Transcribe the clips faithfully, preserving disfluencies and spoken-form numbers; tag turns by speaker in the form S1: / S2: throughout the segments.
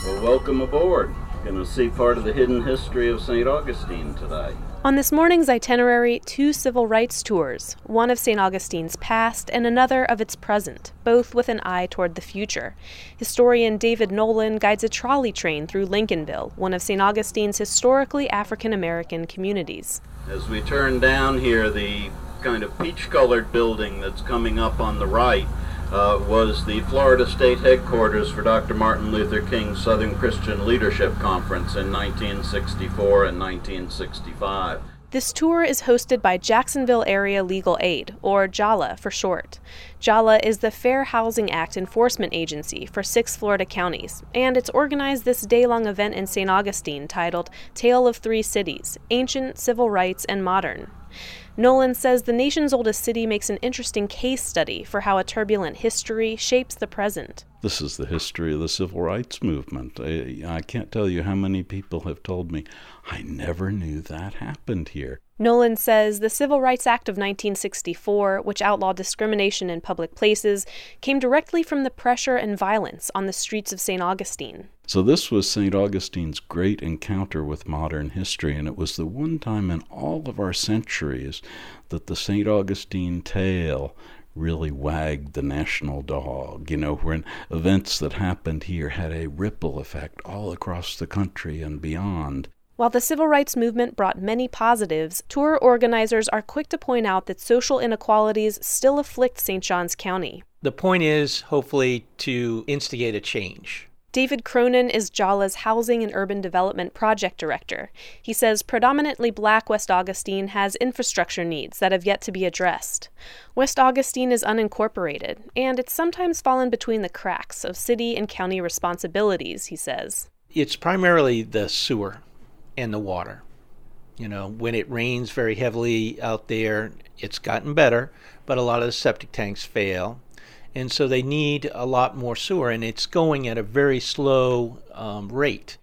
S1: Well, welcome aboard. Going to see part of the hidden history of Saint Augustine today.
S2: On this morning's itinerary, two civil rights tours, one of Saint Augustine's past and another of its present, both with an eye toward the future. Historian David Nolan guides a trolley train through Lincolnville, one of Saint Augustine's historically African-American communities.
S1: As we turn down here, the kind of peach-colored building that's coming up on the right uh, was the Florida State headquarters for Doctor Martin Luther King's Southern Christian Leadership Conference in nineteen sixty-four and nineteen sixty-five.
S2: This tour is hosted by Jacksonville Area Legal Aid, or JALA for short. JALA is the Fair Housing Act enforcement agency for six Florida counties, and it's organized this day-long event in Saint Augustine titled Tale of Three Cities, Ancient, Civil Rights, and Modern. Nolan says the nation's oldest city makes an interesting case study for how a turbulent history shapes the present.
S3: This is the history of the civil rights movement. I, I can't tell you how many people have told me, I never knew that happened here.
S2: Nolan says the Civil Rights Act of nineteen sixty-four, which outlawed discrimination in public places, came directly from the pressure and violence on the streets of Saint Augustine.
S3: So this was Saint Augustine's great encounter with modern history, and it was the one time in all of our centuries that the Saint Augustine tale really wagged the national dog, you know, when events that happened here had a ripple effect all across the country and beyond.
S2: While the civil rights movement brought many positives, tour organizers are quick to point out that social inequalities still afflict Saint Johns County.
S4: The point is, hopefully, to instigate a change.
S2: David Cronin is JALA's Housing and Urban Development Project Director. He says predominantly black West Augustine has infrastructure needs that have yet to be addressed. West Augustine is unincorporated, and it's sometimes fallen between the cracks of city and county responsibilities, he says.
S4: It's primarily the sewer and the water. You know, when it rains very heavily out there, it's gotten better, but a lot of the septic tanks fail. And so they need a lot more sewer, and it's going at a very slow um, rate.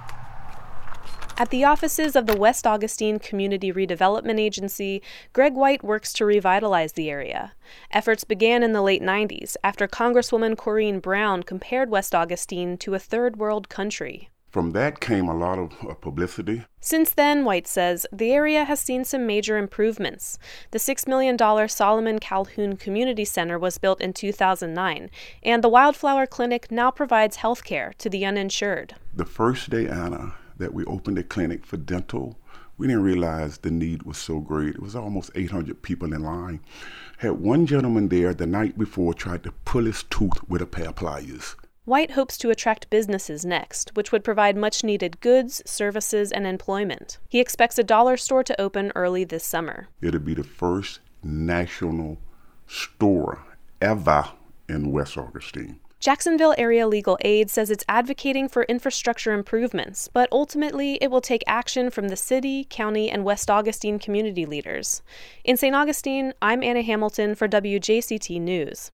S2: At the offices of the West Augustine Community Redevelopment Agency, Greg White works to revitalize the area. Efforts began in the late nineties after Congresswoman Corrine Brown compared West Augustine to a third world country.
S5: From that came a lot of uh, publicity.
S2: Since then, White says, the area has seen some major improvements. The six million dollars Solomon Calhoun Community Center was built in two thousand nine, and the Wildflower Clinic now provides health care to the uninsured.
S5: The first day, Anna, that we opened a clinic for dental, we didn't realize the need was so great. It was almost eight hundred people in line. Had one gentleman there the night before tried to pull his tooth with a pair of pliers.
S2: White hopes to attract businesses next, which would provide much-needed goods, services, and employment. He expects a dollar store to open early this summer.
S5: It'll be the first national store ever in West Augustine.
S2: Jacksonville Area Legal Aid says it's advocating for infrastructure improvements, but ultimately it will take action from the city, county, and West Augustine community leaders. In Saint Augustine, I'm Anna Hamilton for W J C T News.